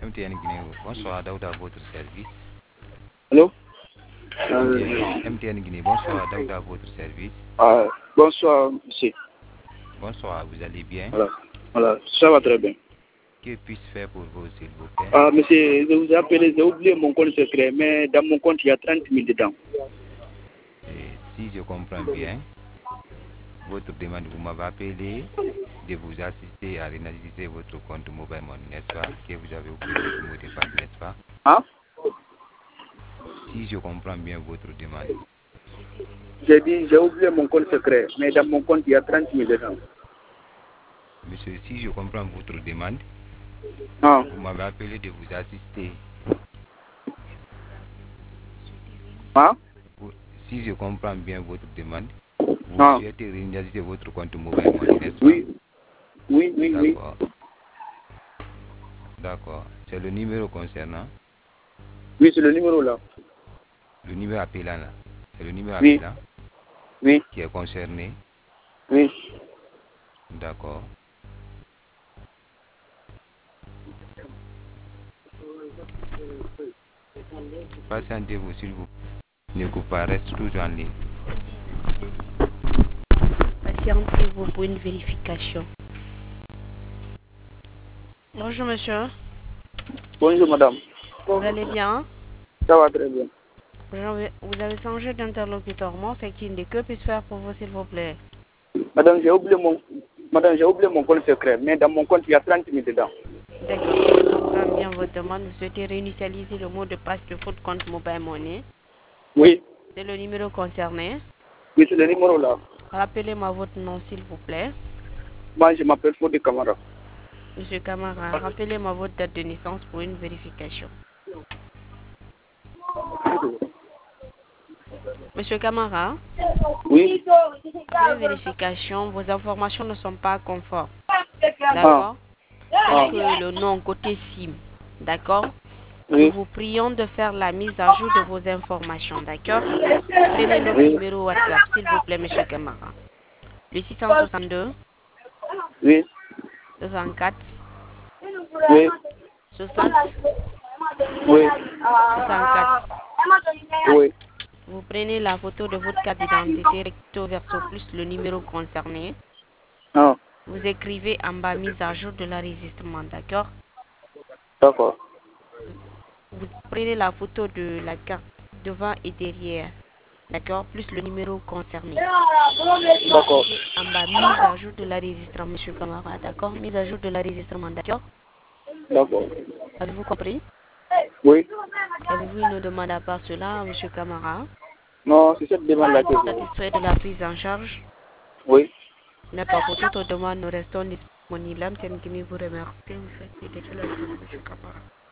MTN Guinée, bonsoir Daouda, à votre service. Allô? MTN Guinée, bonsoir Daouda, à votre service. Bonsoir, monsieur. Bonsoir, vous allez bien? Voilà, ça va très bien. Que puis-je faire pour vous, s'il vous plaît? Monsieur, je vous ai appelé, j'ai oublié mon compte secret, mais dans mon compte, il y a 30 000 dedans. Et si je comprends bien, votre demande, vous m'avez appelé de vous assister à réaliser votre compte mobile money, n'est-ce pas? Que vous avez oublié votre mot de passe, n'est-ce pas? Hein? Si je comprends bien votre demande. J'ai dit, j'ai oublié mon compte secret, mais dans mon compte, il y a 30 000 dedans. Monsieur, si je comprends votre demande, Ah. vous m'avez appelé de vous assister. Hein? Si je comprends bien votre demande, vous Ah. souhaitez réaliser votre compte mobile money, n'est-ce pas? Oui. Oui. D'accord. D'accord. C'est le numéro concernant? Oui, c'est le numéro là. Le numéro appelant là? C'est le numéro Oui. appelant? Oui. Qui est concerné? Oui. D'accord. Patientez-vous s'il vous plaît. Ne coupez pas, reste toujours en ligne. Patientez-vous pour une vérification. Bonjour monsieur. Bonjour madame. Vous allez bien? Ça va très bien. Vous avez changé d'interlocuteur. Moi, c'est qui? Que puis-je faire pour vous, s'il vous plaît? Madame, j'ai oublié mon compte secret, mais dans mon compte, il y a 30 000 dedans. D'accord, je comprends bien votre demande. Vous souhaitez réinitialiser le mot de passe de votre compte mobile money. Oui. C'est le numéro concerné. Oui, c'est le numéro là. Rappelez-moi votre nom, s'il vous plaît. Moi, je m'appelle Fodé Camara. Monsieur Camara, rappelez-moi votre date de naissance pour une vérification. Monsieur Camara? Oui. Après vérification, vos informations ne sont pas conformes. Ah. D'accord? Tel que le nom côté SIM. D'accord? Nous Oui. vous prions de faire la mise à jour de vos informations. D'accord? Prenez notre Oui. numéro WhatsApp, s'il vous plaît, monsieur Camara. Le 662 Oui. 64 Oui. 60 Oui. 64. Oui. Vous prenez la photo de votre carte d'identité recto verso plus le numéro concerné. Ah. Vous écrivez en bas mise à jour de l'enregistrement, d'accord? D'accord. Vous prenez la photo de la carte devant et derrière, d'accord? Plus le numéro concerné. D'accord. En bas, mise à jour de l'enregistrement, monsieur Camara, d'accord? Mise à jour de l'enregistrement, d'accord? D'accord. Avez-vous compris? Oui. Avez-vous une demande à part cela, monsieur Camara? Non, c'est cette demande-là que je veux. Satisfait de la prise en charge? Oui. D'accord, pour toute demande, nous restons disponibles. MTN Guinée vous remercie. Vous faites déjà la chose, monsieur Camara.